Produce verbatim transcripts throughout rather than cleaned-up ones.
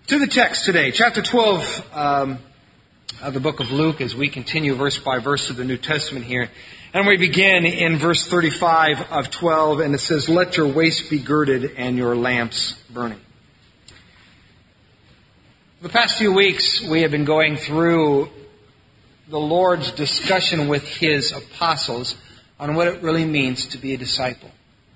To the text today, chapter twelve um, of the book of Luke, as we continue verse by verse of the New Testament here. And we begin in verse thirty-five of twelve, and it says, "Let your waist be girded and your lamps burning." For the past few weeks, we have been going through the Lord's discussion with His apostles on what it really means to be a disciple.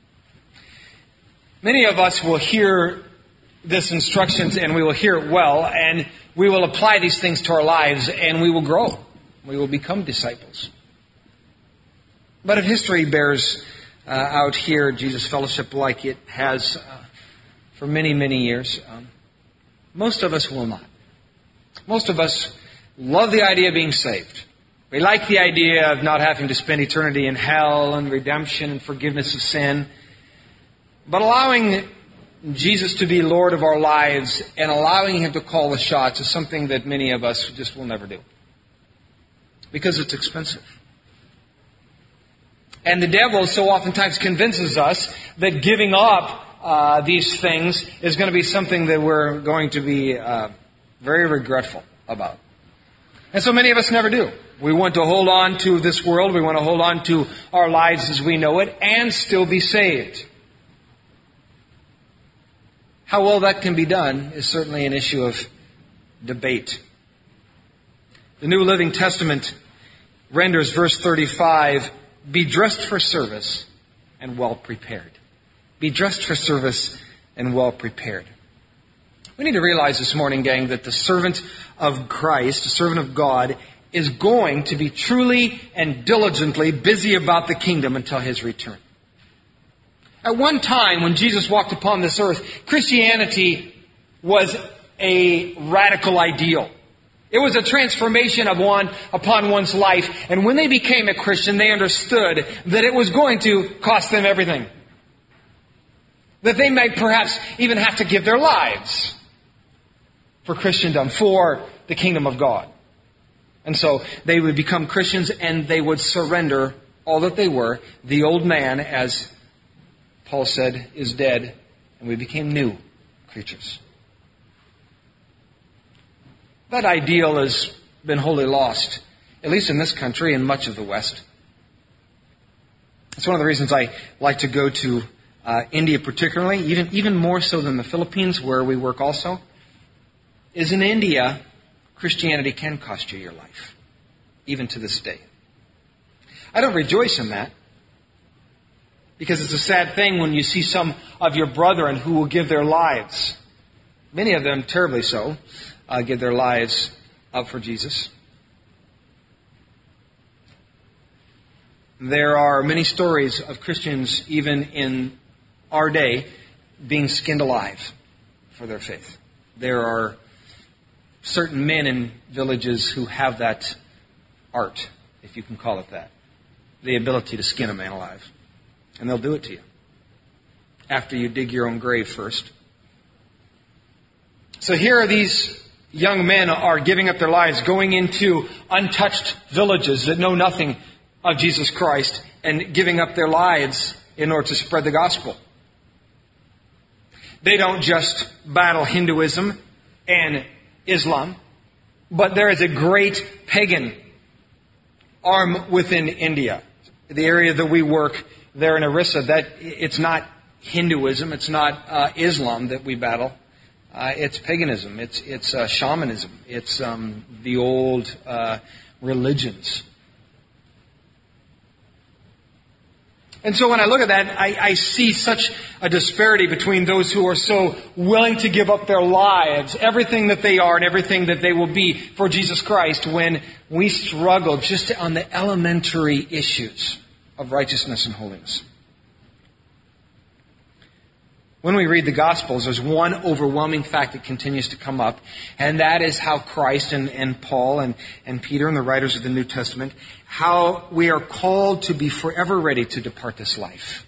Many of us will hear this instructions and we will hear it well, and we will apply these things to our lives and we will grow. We will become disciples. But if history bears uh, out here Jesus Fellowship like it has uh, for many, many years, um, most of us will not. Most of us love the idea of being saved. We like the idea of not having to spend eternity in hell and redemption and forgiveness of sin. But allowing Jesus to be Lord of our lives and allowing Him to call the shots is something that many of us just will never do. Because it's expensive. And the devil so oftentimes convinces us that giving up uh, these things is going to be something that we're going to be uh, very regretful about. And so many of us never do. We want to hold on to this world. We want to hold on to our lives as we know it and still be saved. How well that can be done is certainly an issue of debate. The New Living Testament renders verse thirty-five, "Be dressed for service and well prepared." Be dressed for service and well prepared. We need to realize this morning, gang, that the servant of Christ, the servant of God, is going to be truly and diligently busy about the kingdom until His return. At one time, when Jesus walked upon this earth, Christianity was a radical ideal. It was a transformation of one upon one's life. And when they became a Christian, they understood that it was going to cost them everything. That they might perhaps even have to give their lives for Christendom, for the kingdom of God. And so they would become Christians and they would surrender all that they were. The old man, as Paul said, is dead, and we became new creatures. That ideal has been wholly lost, at least in this country and much of the West. It's one of the reasons I like to go to uh, India particularly, even, even more so than the Philippines, where we work also, is in India, Christianity can cost you your life, even to this day. I don't rejoice in that, because it's a sad thing when you see some of your brethren who will give their lives, many of them terribly so, uh, give their lives up for Jesus. There are many stories of Christians, even in our day, being skinned alive for their faith. There are certain men in villages who have that art, if you can call it that, the ability to skin a man alive. And they'll do it to you after you dig your own grave first. So here are these young men are giving up their lives, going into untouched villages that know nothing of Jesus Christ and giving up their lives in order to spread the gospel. They don't just battle Hinduism and Islam, but there is a great pagan arm within India. The area that we work there in Orissa, that it's not Hinduism, it's not uh, Islam that we battle. Uh, it's paganism, it's it's uh, shamanism, it's um, the old uh, religions. And so when I look at that, I, I see such a disparity between those who are so willing to give up their lives, everything that they are and everything that they will be for Jesus Christ, when we struggle just on the elementary issues of righteousness and holiness. When we read the Gospels, there's one overwhelming fact that continues to come up, and that is how Christ and, and Paul and, and Peter and the writers of the New Testament, how we are called to be forever ready to depart this life.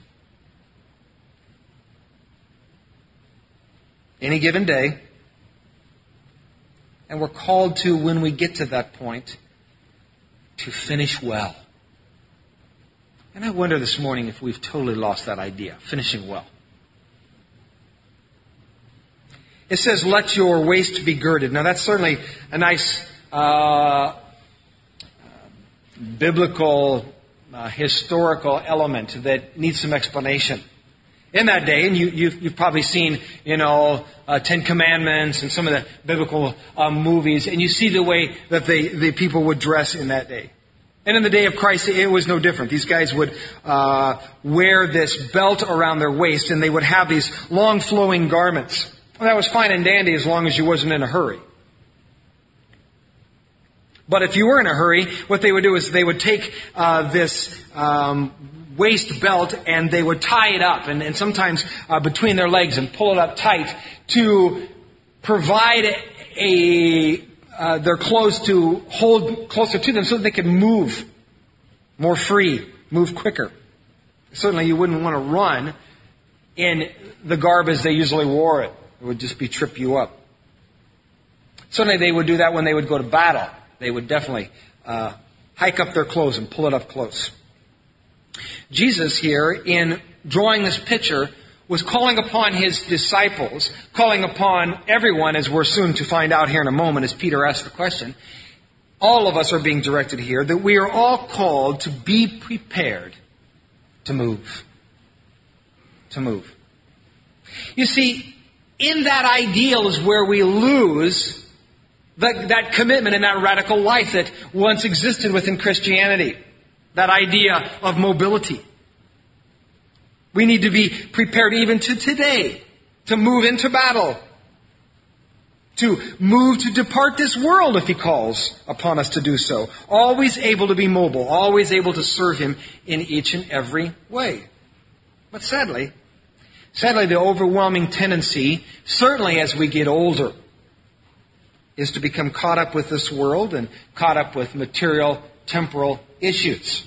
Any given day. And we're called to, when we get to that point, to finish well. And I wonder this morning if we've totally lost that idea, finishing well. It says, let your waist be girded. Now that's certainly a nice uh, biblical, uh, historical element that needs some explanation. In that day, and you, you've, you've probably seen, you know, uh, Ten Commandments and some of the biblical uh, movies, and you see the way that they, the people would dress in that day. And in the day of Christ, it was no different. These guys would uh, wear this belt around their waist, and they would have these long flowing garments. Well, that was fine and dandy as long as you wasn't in a hurry. But if you were in a hurry, what they would do is they would take uh, this um, waist belt and they would tie it up, and, and sometimes uh, between their legs, and pull it up tight to provide a uh, their clothes to hold closer to them so that they could move more free, move quicker. Certainly you wouldn't want to run in the garb as they usually wore it. It would just be trip you up. Certainly they would do that when they would go to battle. They would definitely uh, hike up their clothes and pull it up close. Jesus here, in drawing this picture, was calling upon his disciples, calling upon everyone, as we're soon to find out here in a moment as Peter asked the question. All of us are being directed here that we are all called to be prepared to move. To move. You see, in that ideal is where we lose that, that commitment and that radical life that once existed within Christianity. That idea of mobility. We need to be prepared even to today to move into battle. To move to depart this world if he calls upon us to do so. Always able to be mobile. Always able to serve him in each and every way. But sadly, sadly the overwhelming tendency, certainly as we get older, is to become caught up with this world and caught up with material, temporal issues.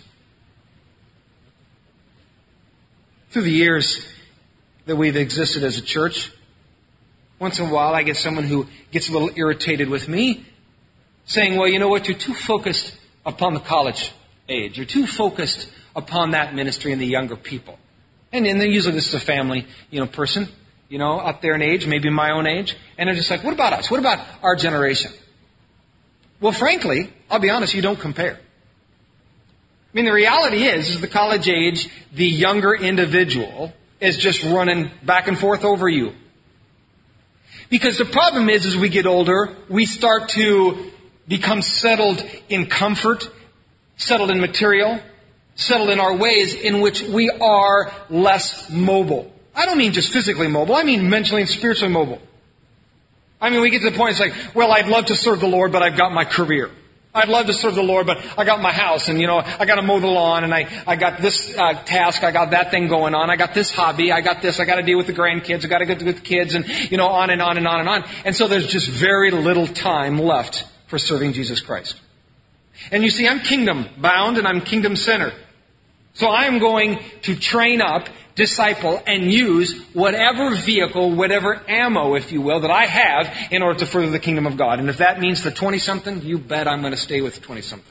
Through the years that we've existed as a church, once in a while I get someone who gets a little irritated with me, saying, well, you know what, you're too focused upon the college age. You're too focused upon that ministry and the younger people. And, and then usually this is a family, you know, person, you know, up there in age, maybe my own age. And they're just like, what about us? What about our generation? Well, frankly, I'll be honest, you don't compare. I mean, the reality is, is the college age, the younger individual is just running back and forth over you. Because the problem is, as we get older, we start to become settled in comfort, settled in material, settled in our ways in which we are less mobile. I don't mean just physically mobile, I mean mentally and spiritually mobile. I mean, we get to the point, it's like, well, I'd love to serve the Lord, but I've got my career. I'd love to serve the Lord, but I got my house, and, you know, I got to mow the lawn, and I, I got this uh, task, I got that thing going on, I got this hobby, I got this, I got to deal with the grandkids, I got to get with the kids, and, you know, on and on and on and on. And so there's just very little time left for serving Jesus Christ. And you see, I'm kingdom bound, and I'm kingdom centered. So I'm going to train up, disciple, and use whatever vehicle, whatever ammo, if you will, that I have in order to further the kingdom of God. And if that means the twenty-something, you bet I'm going to stay with the twenty-something.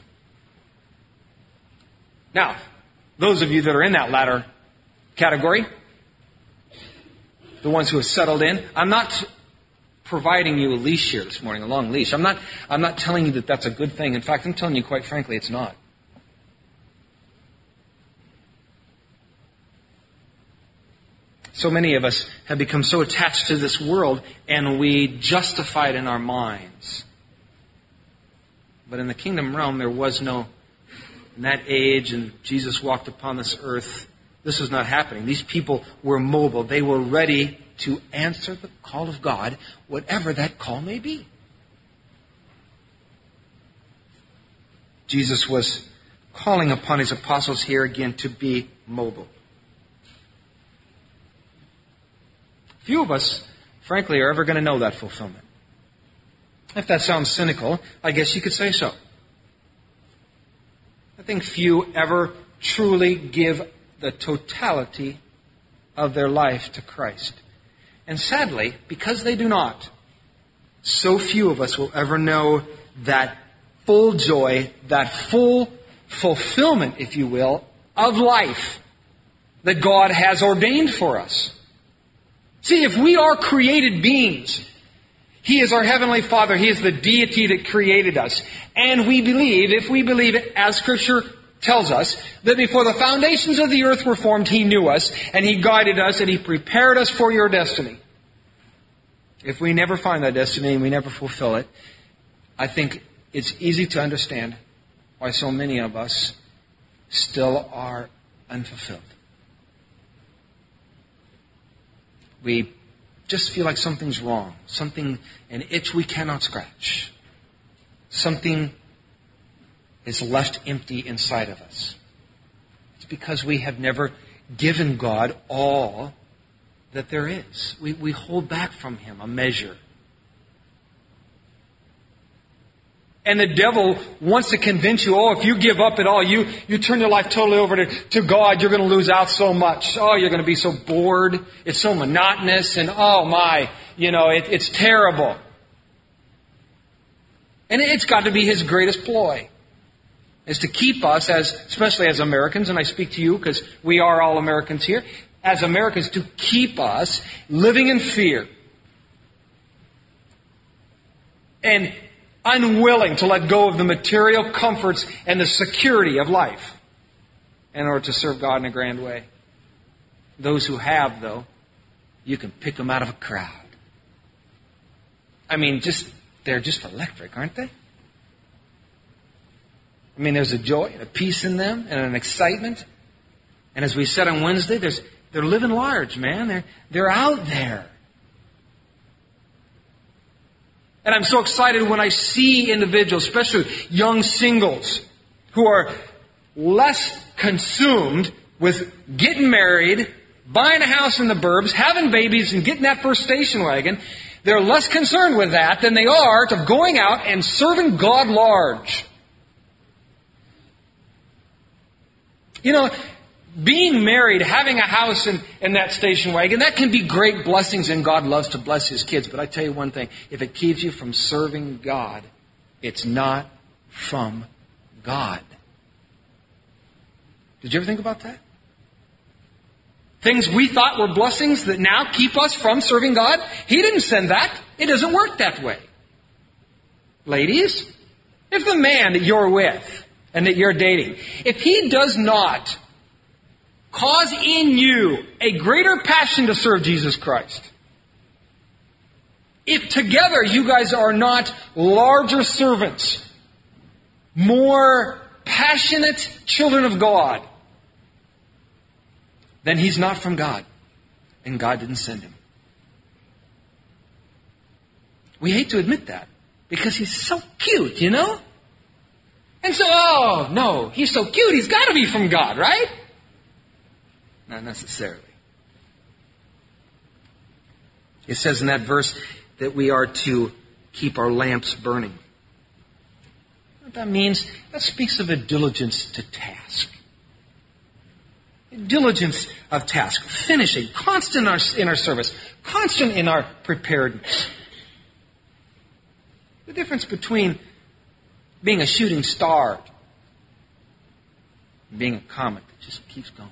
Now, those of you that are in that latter category, the ones who have settled in, I'm not providing you a leash here this morning, a long leash. I'm not, I'm not telling you that that's a good thing. In fact, I'm telling you quite frankly, it's not. So many of us have become so attached to this world, and we justify it in our minds. But in the kingdom realm, there was no, in that age, and Jesus walked upon this earth, this was not happening. These people were mobile. They were ready to answer the call of God, whatever that call may be. Jesus was calling upon his apostles here again to be mobile. Few of us, frankly, are ever going to know that fulfillment. If that sounds cynical, I guess you could say so. I think few ever truly give the totality of their life to Christ. And sadly, because they do not, so few of us will ever know that full joy, that full fulfillment, if you will, of life that God has ordained for us. See, if we are created beings He is our Heavenly Father. He is the deity that created us. And we believe, if we believe it, as Scripture tells us, that before the foundations of the earth were formed, He knew us, and He guided us, and He prepared us for your destiny. If we never find that destiny and we never fulfill it, I think it's easy to understand why so many of us still are unfulfilled. We just feel like something's wrong. Something, an itch we cannot scratch. Something is left empty inside of us. It's because we have never given God all that there is. We, we hold back from Him a measure. And the devil wants to convince you, oh, if you give up at all, you, you turn your life totally over to, to God, you're going to lose out so much. Oh, you're going to be so bored. It's so monotonous. And oh my, you know, it, it's terrible. And it's got to be his greatest ploy, is to keep us, as especially as Americans, and I speak to you because we are all Americans here, as Americans, to keep us living in fear and unwilling to let go of the material comforts and the security of life in order to serve God in a grand way. Those who have, though, you can pick them out of a crowd. I mean, just they're just electric, aren't they? I mean, there's a joy and a peace in them and an excitement. And as we said on Wednesday, there's they're living large, man. They're they're out there. And I'm so excited when I see individuals, especially young singles, who are less consumed with getting married, buying a house in the burbs, having babies, and getting that first station wagon. They're less concerned with that than they are to going out and serving God large. You know, being married, having a house in, in that station wagon, that can be great blessings, and God loves to bless His kids. But I tell you one thing, if it keeps you from serving God, it's not from God. Did you ever think about that? Things we thought were blessings that now keep us from serving God, He didn't send that. It doesn't work that way. Ladies, if the man that you're with and that you're dating, if he does not cause in you a greater passion to serve Jesus Christ, if together you guys are not larger servants, more passionate children of God, then he's not from God, and God didn't send him. We hate to admit that, because he's so cute, you know? And so, oh, no, he's so cute, he's got to be from God, right? Not necessarily. It says in that verse that we are to keep our lamps burning. What that means, that speaks of a diligence to task. A diligence of task. Finishing. Constant in our, in our service. Constant in our preparedness. The difference between being a shooting star and being a comet that just keeps going.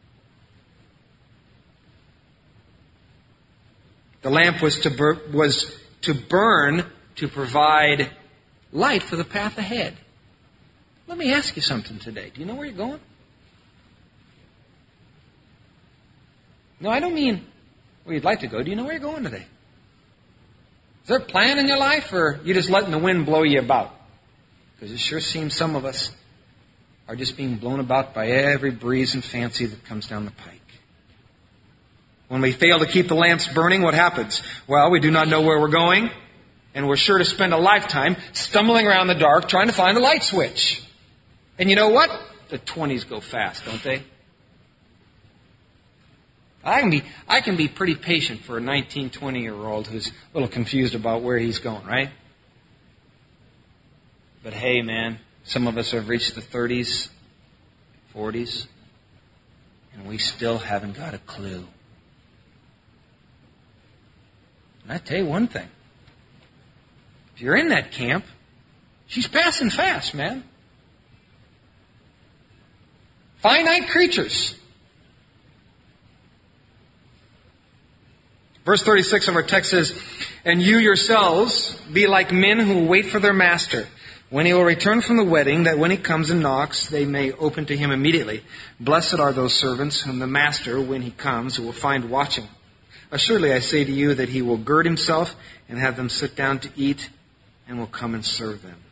The lamp was to bur- was to burn to provide light for the path ahead. Let me ask you something today. Do you know where you're going? No, I don't mean where you'd like to go. Do you know where you're going today? Is there a plan in your life, or are you just letting the wind blow you about? Because it sure seems some of us are just being blown about by every breeze and fancy that comes down the pike. When we fail to keep the lamps burning, what happens? Well, we do not know where we're going, and we're sure to spend a lifetime stumbling around the dark trying to find the light switch. And you know what? The twenties go fast, don't they? I can be I can be pretty patient for a nineteen, twenty-year-old who's a little confused about where he's going, right? But hey, man, some of us have reached the thirties, forties, and we still haven't got a clue. And I tell you one thing. If you're in that camp, she's passing fast, man. Finite creatures. Verse thirty-six of our text says, "And you yourselves be like men who wait for their master, when he will return from the wedding, that when he comes and knocks, they may open to him immediately. Blessed are those servants whom the master, when he comes, will find watching. Assuredly, I say to you that he will gird himself and have them sit down to eat, and will come and serve them."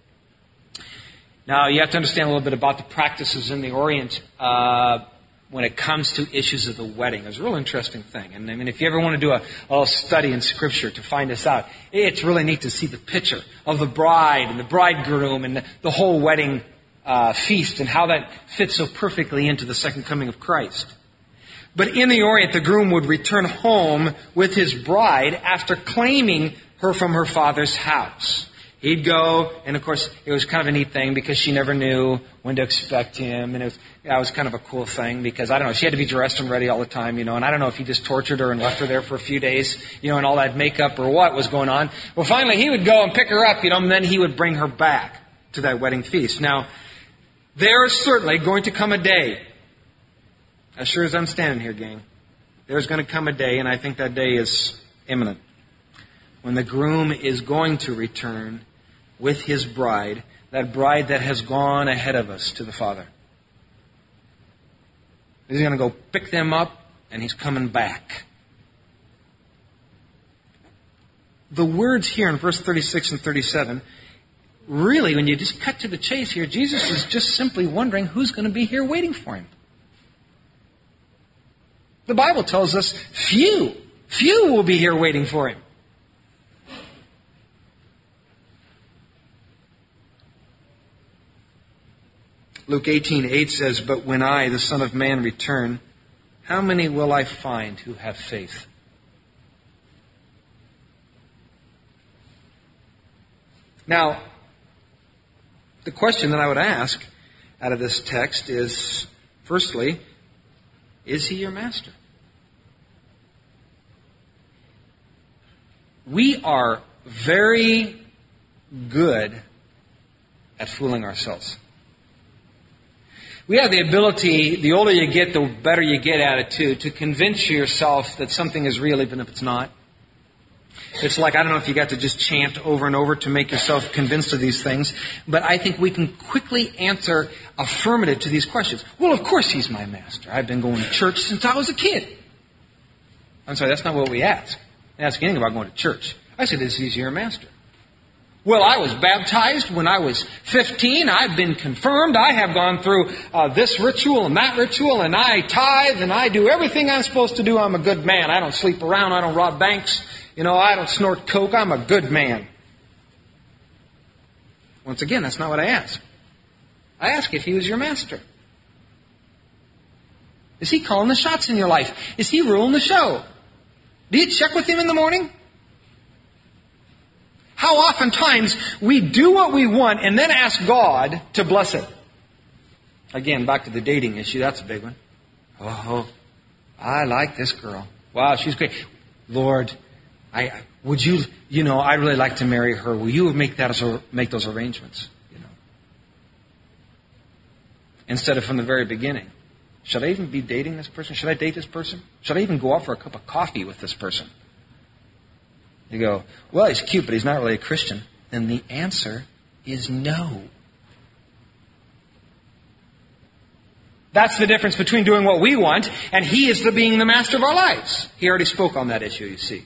Now, you have to understand a little bit about the practices in the Orient uh, when it comes to issues of the wedding. It's a real interesting thing. And I mean, if you ever want to do a, a little study in Scripture to find this out, it's really neat to see the picture of the bride and the bridegroom and the, the whole wedding uh, feast and how that fits so perfectly into the second coming of Christ. But in the Orient, the groom would return home with his bride after claiming her from her father's house. He'd go, and of course, it was kind of a neat thing because she never knew when to expect him, and it was, that was kind of a cool thing because, I don't know, she had to be dressed and ready all the time, you know, and I don't know if he just tortured her and left her there for a few days, you know, and all that makeup or what was going on. Well, finally, he would go and pick her up, you know, and then he would bring her back to that wedding feast. Now, there is certainly going to come a day, as sure as I'm standing here, gang, there's going to come a day, and I think that day is imminent, when the groom is going to return with his bride, that bride that has gone ahead of us to the Father. He's going to go pick them up, and he's coming back. The words here in verse thirty-six and thirty-seven, really, when you just cut to the chase here, Jesus is just simply wondering who's going to be here waiting for him. The Bible tells us few, few will be here waiting for him. Luke eighteen eight says, "But when I, the Son of Man, return, how many will I find who have faith?" Now, the question that I would ask out of this text is, firstly, is he your master? We are very good at fooling ourselves. We have the ability, the older you get, the better you get at it too, to convince yourself that something is real even if it's not. It's like, I don't know if you got to just chant over and over to make yourself convinced of these things, but I think we can quickly answer affirmative to these questions. Well, of course he's my master. I've been going to church since I was a kid. I'm sorry, that's not what we ask. We ask anything about going to church. I said, is he your master? Well, I was baptized when I was fifteen. I've been confirmed. I have gone through uh, this ritual and that ritual, and I tithe, and I do everything I'm supposed to do. I'm a good man. I don't sleep around. I don't rob banks. You know, I don't snort coke. I'm a good man. Once again, that's not what I ask. I ask if he was your master. Is he calling the shots in your life? Is he ruling the show? Do you check with him in the morning? How oftentimes we do what we want and then ask God to bless it. Again, back to the dating issue. That's a big one. Oh, I like this girl. Wow, she's great. Lord, I would you, you know, I'd really like to marry her. Will you make that as, make those arrangements? You know, instead of from the very beginning. Should I even be dating this person? Should I date this person? Should I even go out for a cup of coffee with this person? You go, well, he's cute, but he's not really a Christian. Then the answer is no. That's the difference between doing what we want and he is the being the master of our lives. He already spoke on that issue, you see.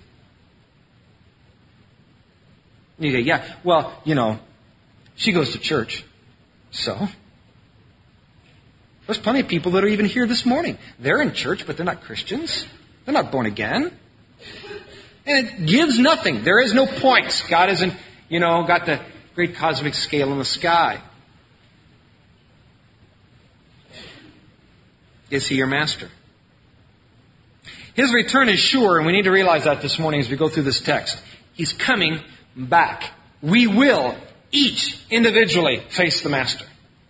You go, yeah, well, you know, she goes to church. So? There's plenty of people that are even here this morning. They're in church, but they're not Christians. They're not born again. And it gives nothing. There is no points. God isn't, you know, got the great cosmic scale in the sky. Is he your master? His return is sure, and we need to realize that this morning as we go through this text. He's coming back. We will each individually face the master.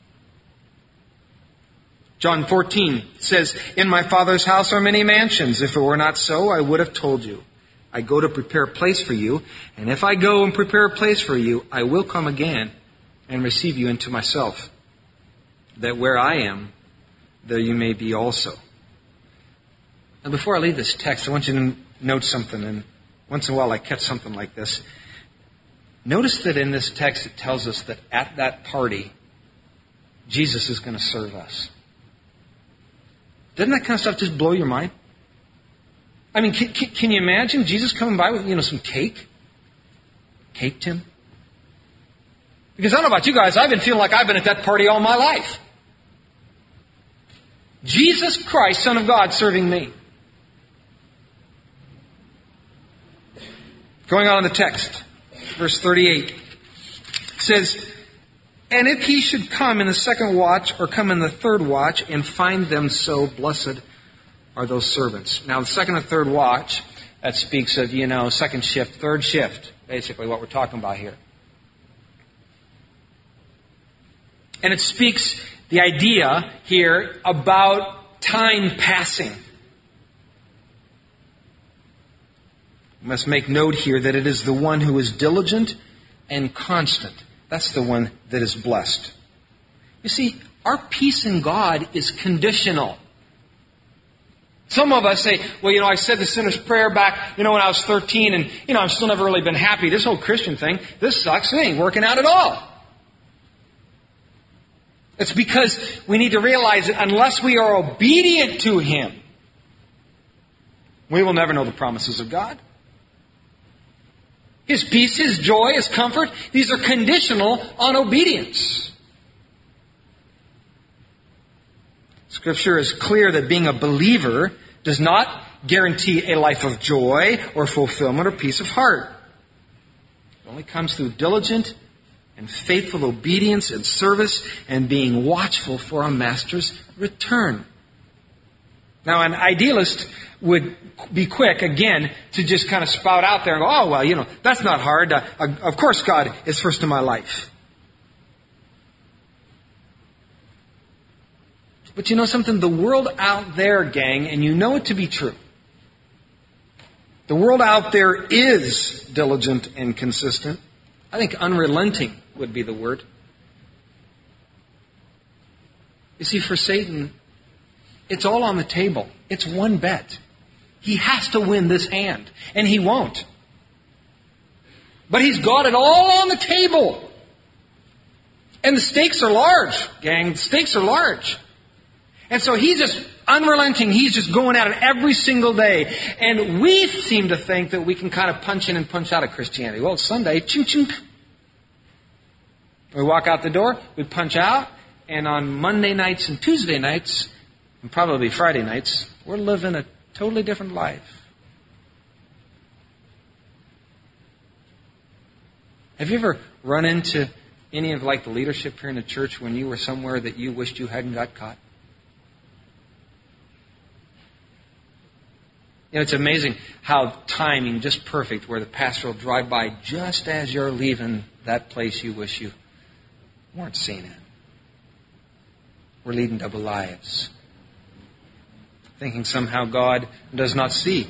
John fourteen says, "In my Father's house are many mansions. If it were not so, I would have told you. I go to prepare a place for you, and if I go and prepare a place for you, I will come again and receive you into myself, that where I am, there you may be also." Now, before I leave this text, I want you to note something, and once in a while I catch something like this. Notice that in this text it tells us that at that party, Jesus is going to serve us. Doesn't that kind of stuff just blow your mind? I mean, can, can, can you imagine Jesus coming by with, you know, some cake? Cake, Tim? Because I don't know about you guys, I've been feeling like I've been at that party all my life. Jesus Christ, Son of God, serving me. Going on in the text, verse thirty-eight says, and if he should come in the second watch or come in the third watch and find them so, blessed are those servants. Now, the second and third watch, that speaks of, you know, second shift, third shift, basically what we're talking about here. And it speaks the idea here about time passing. We must make note here that it is the one who is diligent and constant. That's the one that is blessed. You see, our peace in God is conditional. Some of us say, well, you know, I said the sinner's prayer back, you know, when I was thirteen, and, you know, I've still never really been happy. This whole Christian thing, this sucks. It ain't working out at all. It's because we need to realize that unless we are obedient to Him, we will never know the promises of God. His peace, His joy, His comfort, these are conditional on obedience. Scripture is clear that being a believer does not guarantee a life of joy or fulfillment or peace of heart. It only comes through diligent and faithful obedience and service and being watchful for our Master's return. Now, an idealist would be quick, again, to just kind of spout out there and go, oh, well, you know, that's not hard. Uh, of course God is first in my life. But you know something? The world out there, gang, and you know it to be true. The world out there is diligent and consistent. I think unrelenting would be the word. You see, for Satan, it's all on the table. It's one bet. He has to win this hand, and he won't. But he's got it all on the table. And the stakes are large, gang. The stakes are large. And so he's just unrelenting. He's just going at it every single day. And we seem to think that we can kind of punch in and punch out of Christianity. Well, it's Sunday. Ching, ching. We walk out the door. We punch out. And on Monday nights and Tuesday nights, and probably Friday nights, we're living a totally different life. Have you ever run into any of like the leadership here in the church when you were somewhere that you wished you hadn't got caught? You know, it's amazing how timing just perfect where the pastor will drive by just as you're leaving that place you wish you weren't seen in. We're leading double lives. Thinking somehow God does not see.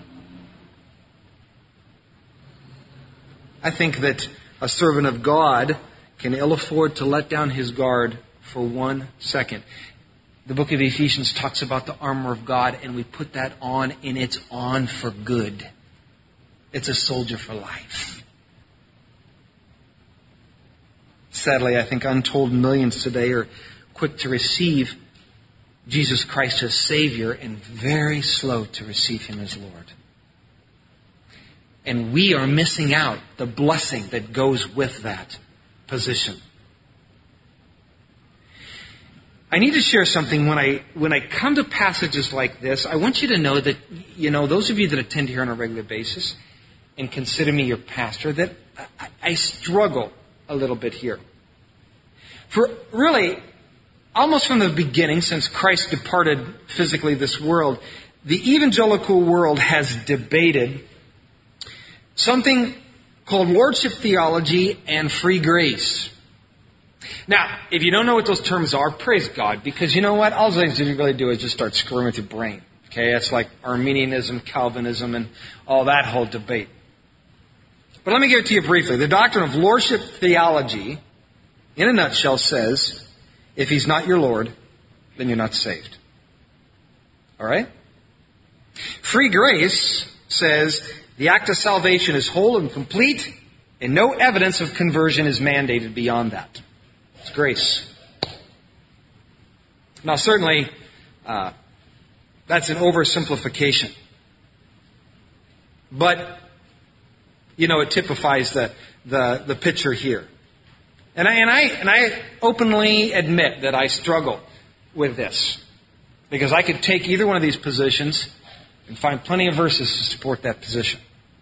I think that a servant of God can ill afford to let down his guard for one second. The book of Ephesians talks about the armor of God, and we put that on, and it's on for good. It's a soldier for life. Sadly, I think untold millions today are quick to receive Jesus Christ as Savior and very slow to receive Him as Lord. And we are missing out the blessing that goes with that position. I need to share something when I when I come to passages like this. I want you to know that, you know, those of you that attend here on a regular basis and consider me your pastor, that I, I struggle a little bit here. For really, almost from the beginning, since Christ departed physically this world, the evangelical world has debated something called lordship theology and free grace. Now, if you don't know what those terms are, praise God, because you know what? All things you really do is just start screwing with your brain. Okay, that's like Arminianism, Calvinism, and all that whole debate. But let me give it to you briefly. The doctrine of lordship theology, in a nutshell, says, if He's not your Lord, then you're not saved. All right? Free grace says the act of salvation is whole and complete, and no evidence of conversion is mandated beyond that. It's grace. Now, certainly, uh, that's an oversimplification. But, you know, it typifies the, the, the picture here. And I, and I, and I openly admit that I struggle with this. Because I could take either one of these positions and find plenty of verses to support that position.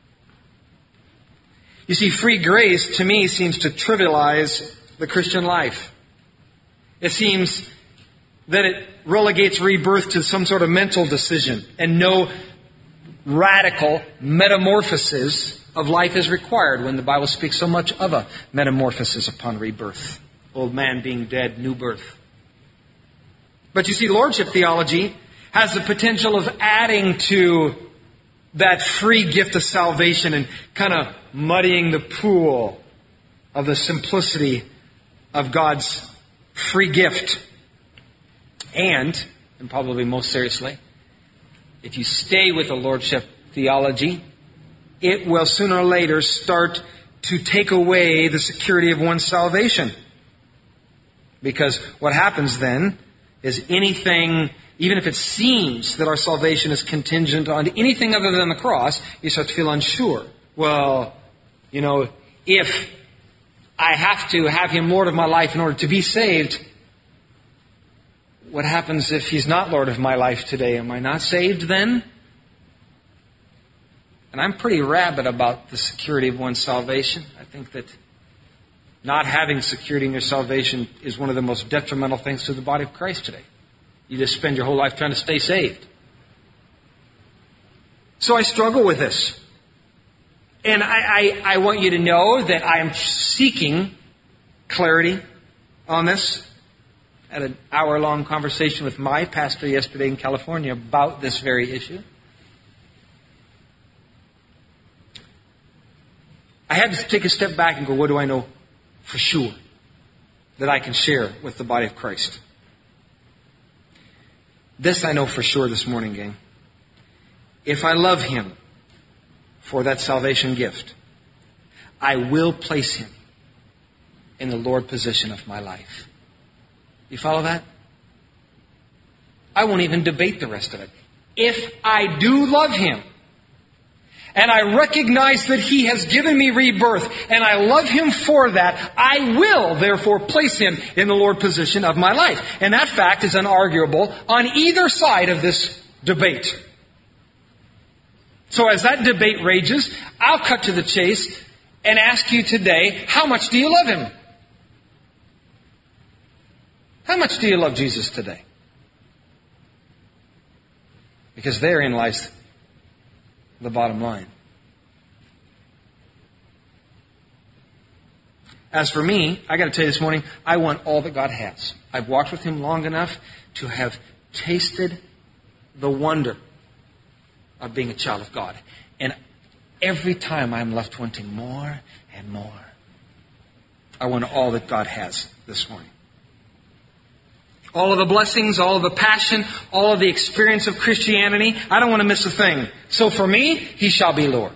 You see, free grace, to me, seems to trivialize the Christian life. It seems that it relegates rebirth to some sort of mental decision, and no radical metamorphosis of life is required when the Bible speaks so much of a metamorphosis upon rebirth. Old man being dead, new birth. But you see, lordship theology has the potential of adding to that free gift of salvation and kind of muddying the pool of the simplicity of God's free gift. And, and probably most seriously, if you stay with the lordship theology, it will sooner or later start to take away the security of one's salvation. Because what happens then is anything, even if it seems that our salvation is contingent on anything other than the cross, you start to feel unsure. Well, you know, if I have to have Him Lord of my life in order to be saved, what happens if He's not Lord of my life today? Am I not saved then? And I'm pretty rabid about the security of one's salvation. I think that not having security in your salvation is one of the most detrimental things to the body of Christ today. You just spend your whole life trying to stay saved. So I struggle with this. And I, I, I want you to know that I am seeking clarity on this. I had an hour-long conversation with my pastor yesterday in California about this very issue. I had to take a step back and go, what do I know for sure that I can share with the body of Christ? This I know for sure this morning, gang. If I love Him for that salvation gift, I will place Him in the Lord position of my life. You follow that? I won't even debate the rest of it. If I do love Him, and I recognize that He has given me rebirth, and I love Him for that, I will therefore place Him in the Lord position of my life. And that fact is unarguable on either side of this debate. So as that debate rages, I'll cut to the chase and ask you today, how much do you love Him? How much do you love Jesus today? Because therein lies the bottom line. As for me, I got to tell you this morning, I want all that God has. I've walked with Him long enough to have tasted the wonder of being a child of God. And every time I'm left wanting more and more. I want all that God has this morning. All of the blessings, all of the passion, all of the experience of Christianity. I don't want to miss a thing. So for me, He shall be Lord.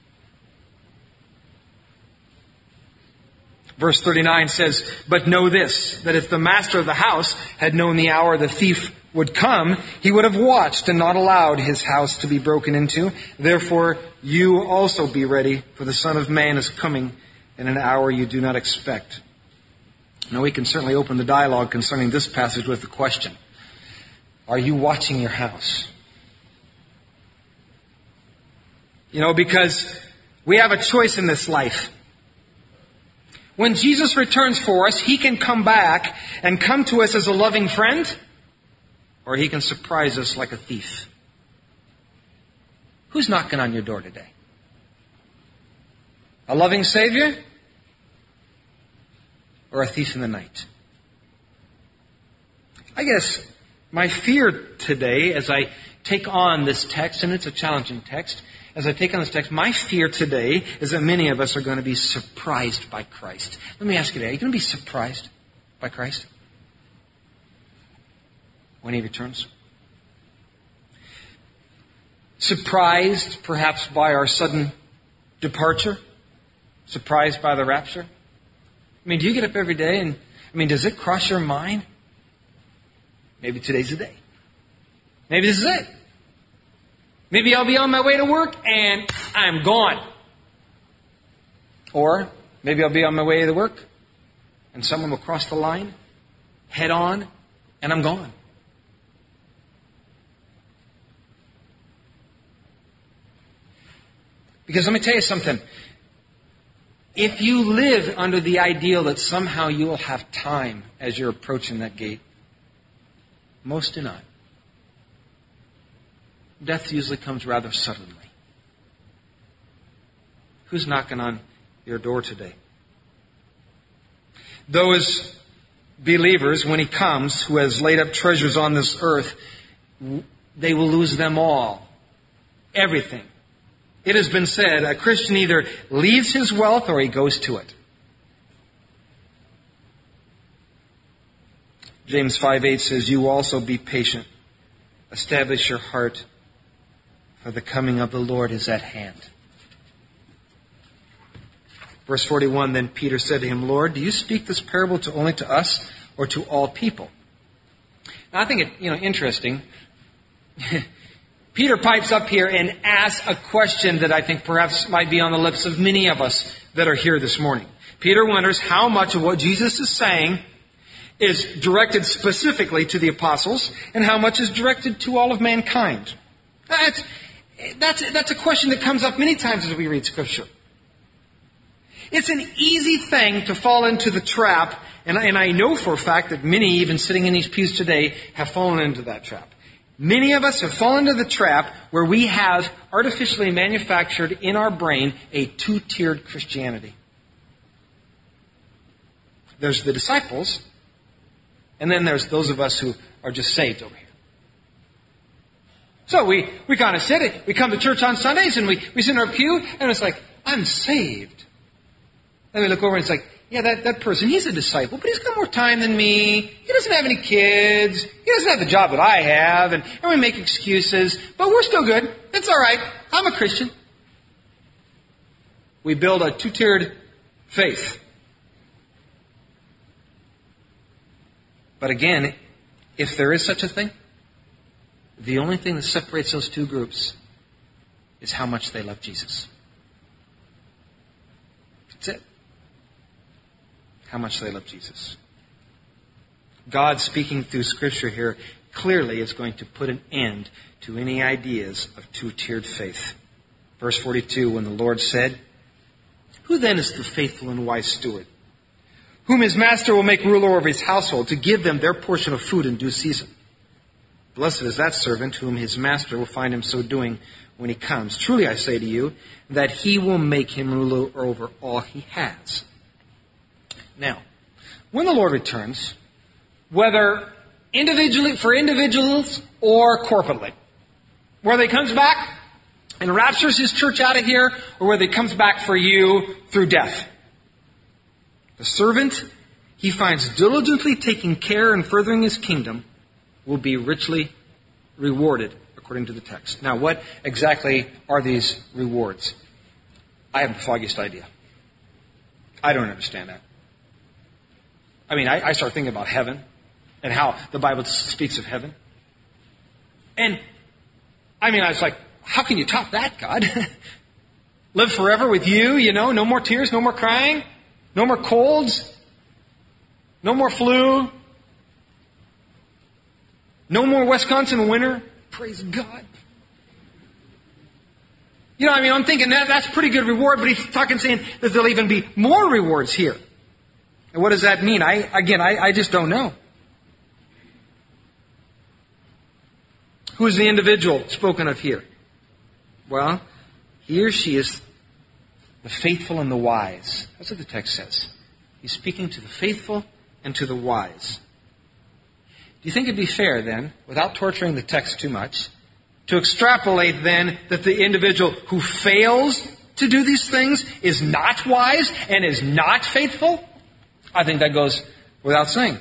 Verse thirty-nine says, but know this, that if the master of the house had known the hour the thief would come, he would have watched and not allowed his house to be broken into. Therefore, you also be ready, for the Son of Man is coming in an hour you do not expect. Now, we can certainly open the dialogue concerning this passage with the question, are you watching your house? You know, because we have a choice in this life. When Jesus returns for us, He can come back and come to us as a loving friend, or He can surprise us like a thief. Who's knocking on your door today? A loving Savior? Or a thief in the night? I guess my fear today, as I take on this text, and it's a challenging text, as I take on this text, my fear today is that many of us are going to be surprised by Christ. Let me ask you today, are you going to be surprised by Christ when He returns? surprised perhaps by our sudden departure? Surprised by the rapture? I mean, do you get up every day and, I mean, does it cross your mind? Maybe today's the day. Maybe this is it. Maybe I'll be on my way to work and I'm gone. Or maybe I'll be on my way to work and someone will cross the line, head on, and I'm gone. Because let me tell you something. If you live under the ideal that somehow you will have time as you're approaching that gate, most do not. Death usually comes rather suddenly. Who's knocking on your door today? Those believers, when He comes, who has laid up treasures on this earth, they will lose them all. Everything. It has been said, a Christian either leaves his wealth or he goes to it. James five eight says, you also be patient. Establish your heart, for the coming of the Lord is at hand. Verse forty-one, then Peter said to him, Lord, do you speak this parable to only to us or to all people? Now I think it, you know, interesting. Peter pipes up here and asks a question that I think perhaps might be on the lips of many of us that are here this morning. Peter wonders how much of what Jesus is saying is directed specifically to the apostles and how much is directed to all of mankind. That's, that's, that's a question that comes up many times as we read Scripture. It's an easy thing to fall into the trap, and, and I know for a fact that many, even sitting in these pews today, have fallen into that trap. Many of us have fallen into the trap where we have artificially manufactured in our brain a two-tiered Christianity. There's the disciples, and then there's those of us who are just saved over here. So we, we kind of sit it. We come to church on Sundays and we, we sit in our pew and it's like, I'm saved. Then we look over and it's like, yeah, that, that person, he's a disciple, but he's got more time than me. He doesn't have any kids. He doesn't have the job that I have. And, and we make excuses, but we're still good. It's all right. I'm a Christian. We build a two-tiered faith. But again, if there is such a thing, the only thing that separates those two groups is how much they love Jesus. That's it. How much they love Jesus. God, speaking through Scripture here, clearly is going to put an end to any ideas of two-tiered faith. Verse forty-two, when the Lord said, who then is the faithful and wise steward, whom his master will make ruler over his household, to give them their portion of food in due season? Blessed is that servant whom his master will find him so doing when he comes. Truly I say to you, that he will make him ruler over all he has. Now, when the Lord returns, whether individually for individuals or corporately, whether he comes back and raptures his church out of here, or whether he comes back for you through death, the servant he finds diligently taking care and furthering his kingdom will be richly rewarded, according to the text. Now, what exactly are these rewards? I have the foggiest idea. I don't understand that. I mean, I, I start thinking about heaven and how the Bible speaks of heaven. And, I mean, I was like, how can you top that, God? Live forever with you, you know, no more tears, no more crying, no more colds, no more flu, no more Wisconsin winter. Praise God. You know, I mean, I'm thinking that that's pretty good reward, but he's talking, saying that there'll even be more rewards here. And what does that mean? I, again, I, I just don't know. Who is the individual spoken of here? Well, he or she is the faithful and the wise. That's what the text says. He's speaking to the faithful and to the wise. Do you think it'd be fair then, without torturing the text too much, to extrapolate then that the individual who fails to do these things is not wise and is not faithful? I think that goes without saying.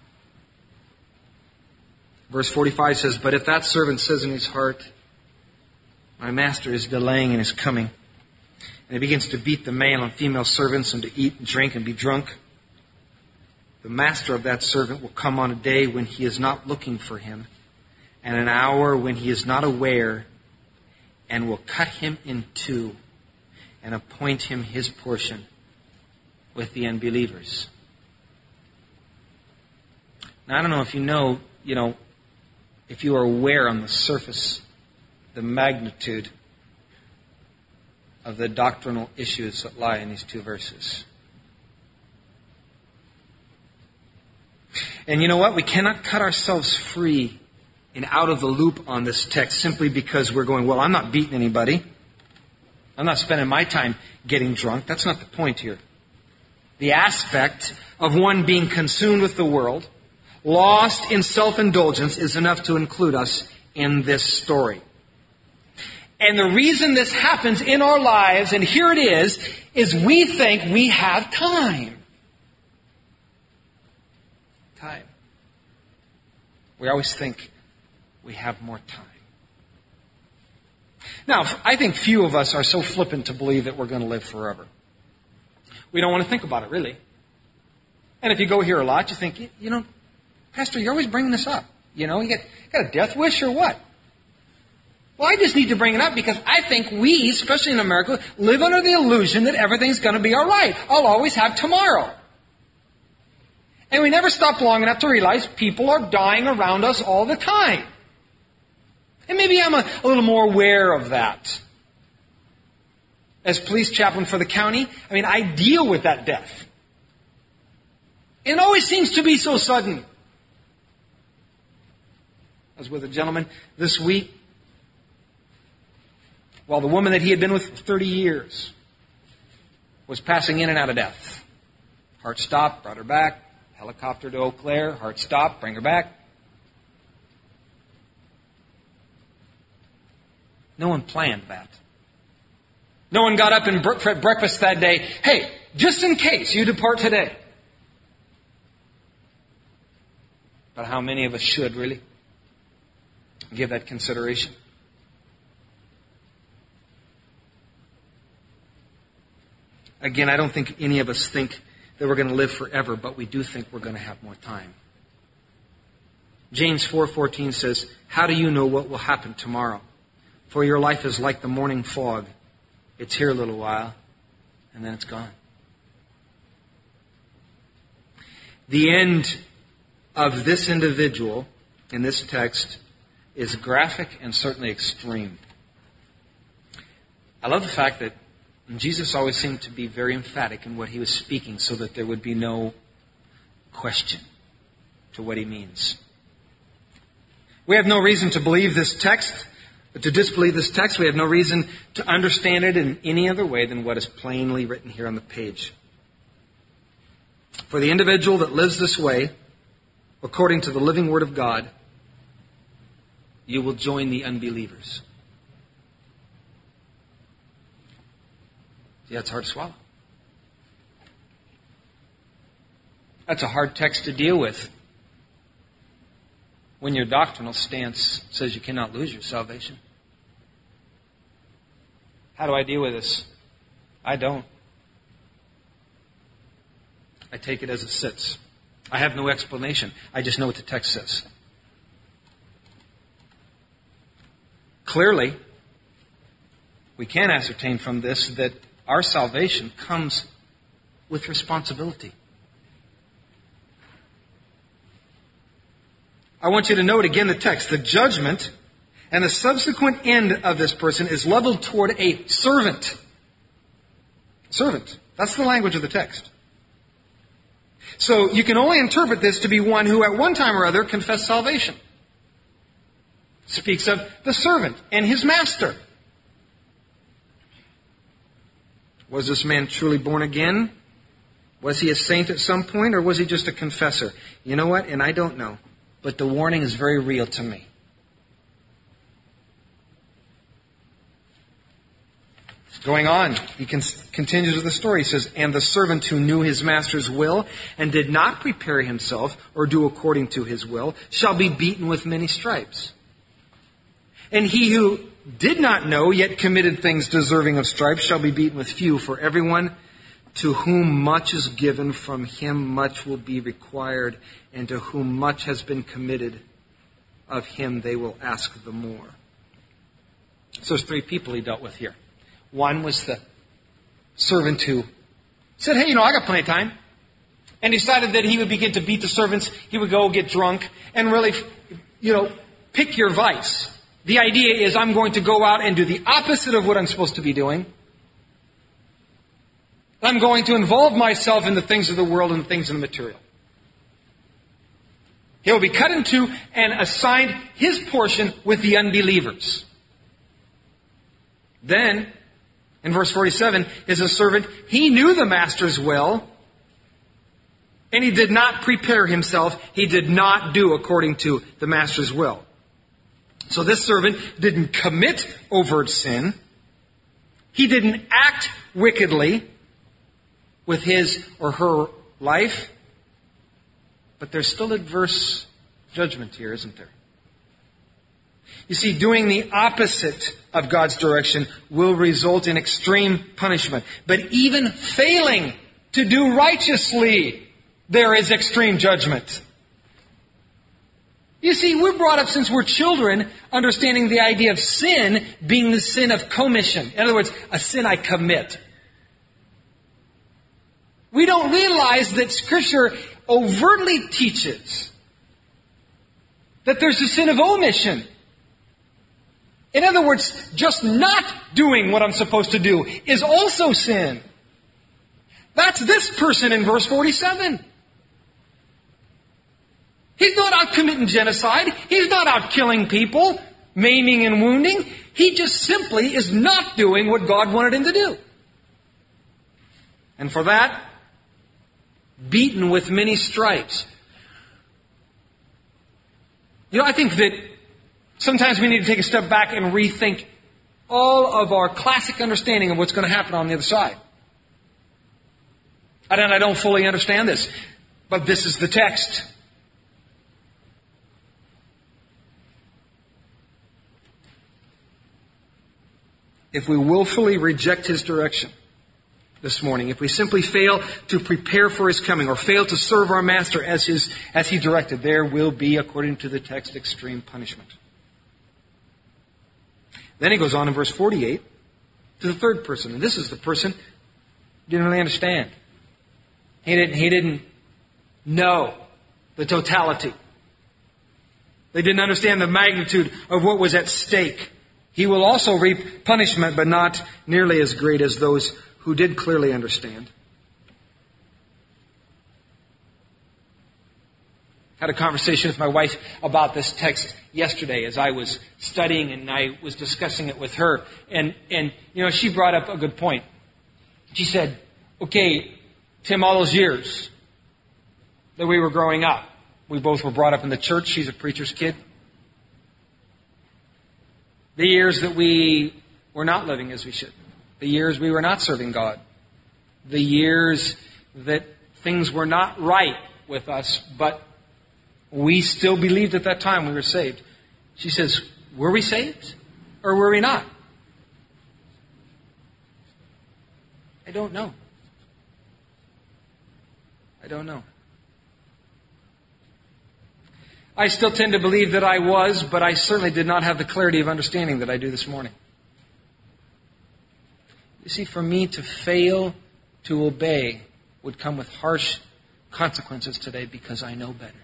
Verse forty-five says, but if that servant says in his heart, My master is delaying in his coming. And he begins to beat the male and female servants and to eat and drink and be drunk. The master of that servant will come on a day when he is not looking for him, and an hour when he is not aware, and will cut him in two and appoint him his portion with the unbelievers. Now, I don't know if you know, you know, if you are aware on the surface the magnitude of the doctrinal issues that lie in these two verses. And you know what? We cannot cut ourselves free and out of the loop on this text simply because we're going, well, I'm not beating anybody. I'm not spending my time getting drunk. That's not the point here. The aspect of one being consumed with the world, lost in self-indulgence, is enough to include us in this story. And the reason this happens in our lives, and here it is, is we think we have time. Time. We always think we have more time. Now, I think few of us are so flippant to believe that we're going to live forever. We don't want to think about it, really. And if you go here a lot, you think, you know, Pastor, you're always bringing this up. You know, you got, got a death wish or what? Well, I just need to bring it up because I think we, especially in America, live under the illusion that everything's going to be all right. I'll always have tomorrow. And we never stop long enough to realize people are dying around us all the time. And maybe I'm a, a little more aware of that. As police chaplain for the county, I mean, I deal with that death. It always seems to be so sudden. I was with a gentleman this week, while the woman that he had been with for thirty years was passing in and out of death. Heart stopped, brought her back. Helicopter to Eau Claire, heart stopped, bring her back. No one planned that. No one got up and for breakfast that day, hey, just in case you depart today. But how many of us should really give that consideration? Again, I don't think any of us think that we're going to live forever, but we do think we're going to have more time. James four fourteen says, how do you know what will happen tomorrow? For your life is like the morning fog. It's here a little while, and then it's gone. The end of this individual in this text is graphic and certainly extreme. I love the fact that Jesus always seemed to be very emphatic in what he was speaking so that there would be no question to what he means. We have no reason to believe this text, to disbelieve this text. We have no reason to understand it in any other way than what is plainly written here on the page. For the individual that lives this way, according to the living Word of God, you will join the unbelievers. Yeah, it's hard to swallow. That's a hard text to deal with when your doctrinal stance says you cannot lose your salvation. How do I deal with this? I don't. I take it as it sits. I have no explanation. I just know what the text says. Clearly, we can ascertain from this that our salvation comes with responsibility. I want you to note again the text. The judgment and the subsequent end of this person is leveled toward a servant. Servant. That's the language of the text. So you can only interpret this to be one who at one time or other confessed salvation. Speaks of the servant and his master. Was this man truly born again? Was he a saint at some point, or was he just a confessor? You know what? And I don't know. But the warning is very real to me. Going on, he con- continues with the story. He says, and the servant who knew his master's will and did not prepare himself or do according to his will shall be beaten with many stripes. And he who did not know, yet committed things deserving of stripes, shall be beaten with few. For everyone to whom much is given, from him much will be required, and to whom much has been committed, of him they will ask the more. So there's three people he dealt with here. One was the servant who said, hey, you know, I got plenty of time. And decided that he would begin to beat the servants. He would go get drunk and really, you know, pick your vice. The idea is I'm going to go out and do the opposite of what I'm supposed to be doing. I'm going to involve myself in the things of the world and the things of the material. He will be cut in two and assigned his portion with the unbelievers. Then, in verse forty-seven, is a servant. He knew the master's will, and he did not prepare himself. He did not do according to the master's will. So this servant didn't commit overt sin. He didn't act wickedly with his or her life. But there's still adverse judgment here, isn't there? You see, doing the opposite of God's direction will result in extreme punishment. But even failing to do righteously, there is extreme judgment. You see, we're brought up since we're children understanding the idea of sin being the sin of commission. In other words, a sin I commit. We don't realize that Scripture overtly teaches that there's a sin of omission. In other words, just not doing what I'm supposed to do is also sin. That's this person in verse forty-seven. He's not out committing genocide. He's not out killing people, maiming and wounding. He just simply is not doing what God wanted him to do. And for that, beaten with many stripes. You know, I think that sometimes we need to take a step back and rethink all of our classic understanding of what's going to happen on the other side. I don't, I don't fully understand this, but this is the text. If we willfully reject His direction this morning, if we simply fail to prepare for His coming or fail to serve our Master as His, as He directed, there will be, according to the text, extreme punishment. Then he goes on in verse forty-eight to the third person. And this is the person who didn't really understand. He didn't, he didn't know the totality. They didn't understand the magnitude of what was at stake. He will also reap punishment, but not nearly as great as those who did clearly understand. I had a conversation with my wife about this text yesterday as I was studying, and I was discussing it with her. And, and you know, she brought up a good point. She said, okay, Tim, all those years that we were growing up, we both were brought up in the church. She's a preacher's kid. The years that we were not living as we should. The years we were not serving God. The years that things were not right with us, but we still believed at that time we were saved. She says, were we saved or were we not? I don't know. I don't know. I still tend to believe that I was, but I certainly did not have the clarity of understanding that I do this morning. You see, for me to fail to obey would come with harsh consequences today because I know better.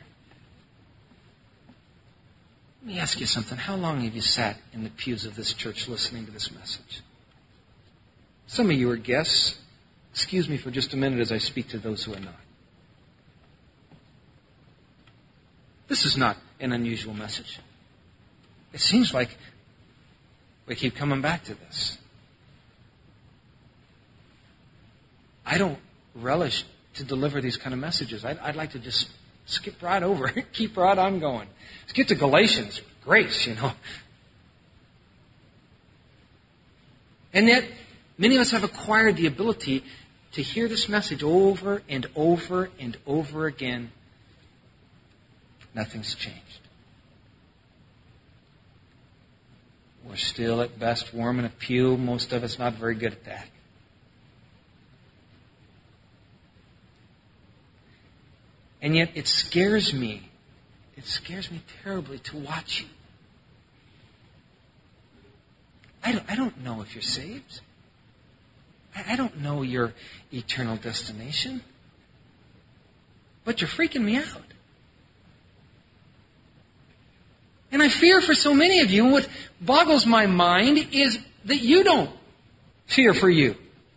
Let me ask you something. How long have you sat in the pews of this church listening to this message? Some of you are guests. Excuse me for just a minute as I speak to those who are not. This is not an unusual message. It seems like we keep coming back to this. I don't relish to deliver these kind of messages. I'd, I'd like to just skip right over it, keep right on going. Let's get to Galatians. Grace, you know. And yet, many of us have acquired the ability to hear this message over and over and over again. Nothing's changed. We're still at best warm in a pew. Most of us not very good at that. And yet it scares me. It scares me terribly to watch you. I don't, I don't know if you're saved. I, I don't know your eternal destination. But you're freaking me out. And I fear for so many of you, and what boggles my mind is that you don't fear for you.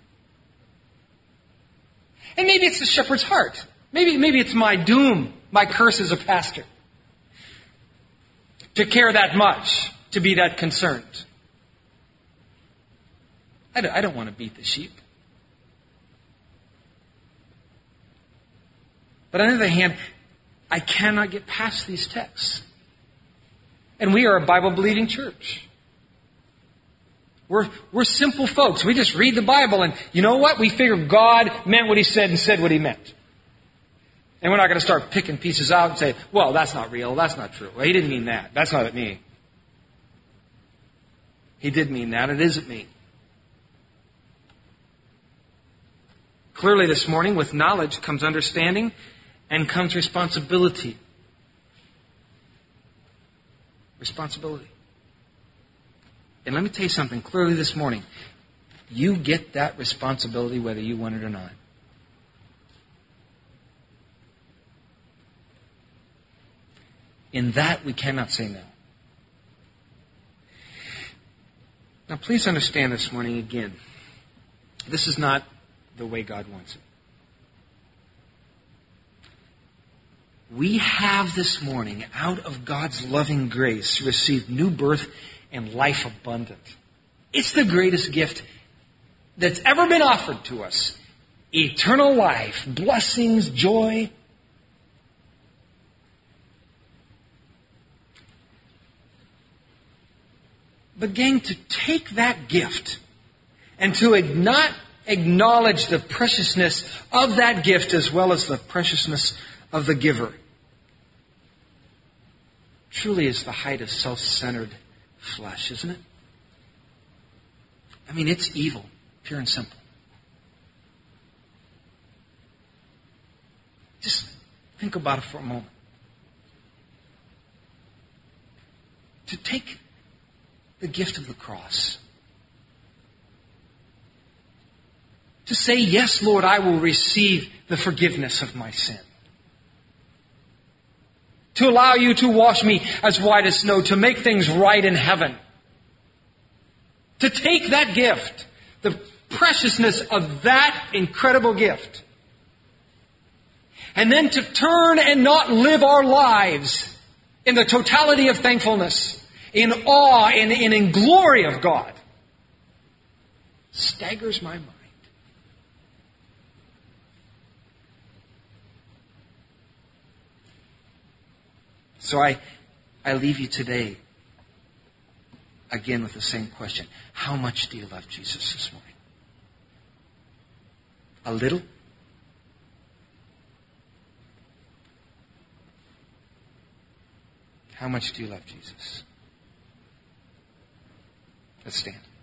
And maybe it's the shepherd's heart. Maybe, maybe it's my doom, my curse as a pastor. To care that much, to be that concerned. I don't, I don't want to beat the sheep. But on the other hand, I cannot get past these texts. And we are a Bible-believing church. We're, we're simple folks. We just read the Bible and you know what? We figure God meant what He said and said what He meant. And we're not going to start picking pieces out and say, well, that's not real. That's not true. Well, He didn't mean that. That's not me. He did mean that. It isn't me. Clearly this morning, with knowledge comes understanding and comes responsibility. Responsibility. And let me tell you something clearly this morning. You get that responsibility whether you want it or not. In that we cannot say no. Now please understand this morning again. This is not the way God wants it. We have this morning, out of God's loving grace, received new birth and life abundant. It's the greatest gift that's ever been offered to us. Eternal life, blessings, joy. But gang, to take that gift and to not acknowledge the preciousness of that gift as well as the preciousness of the giver truly is the height of self-centered flesh, isn't it? I mean, it's evil, pure and simple. Just think about it for a moment. To take the gift of the cross. To say, yes, Lord, I will receive the forgiveness of my sin. To allow you to wash me as white as snow, to make things right in heaven. To take that gift, the preciousness of that incredible gift, and then to turn and not live our lives in the totality of thankfulness, in awe and in, in glory of God, staggers my mind. So I, I leave you today again with the same question. How much do you love Jesus this morning? A little? How much do you love Jesus? Let's stand.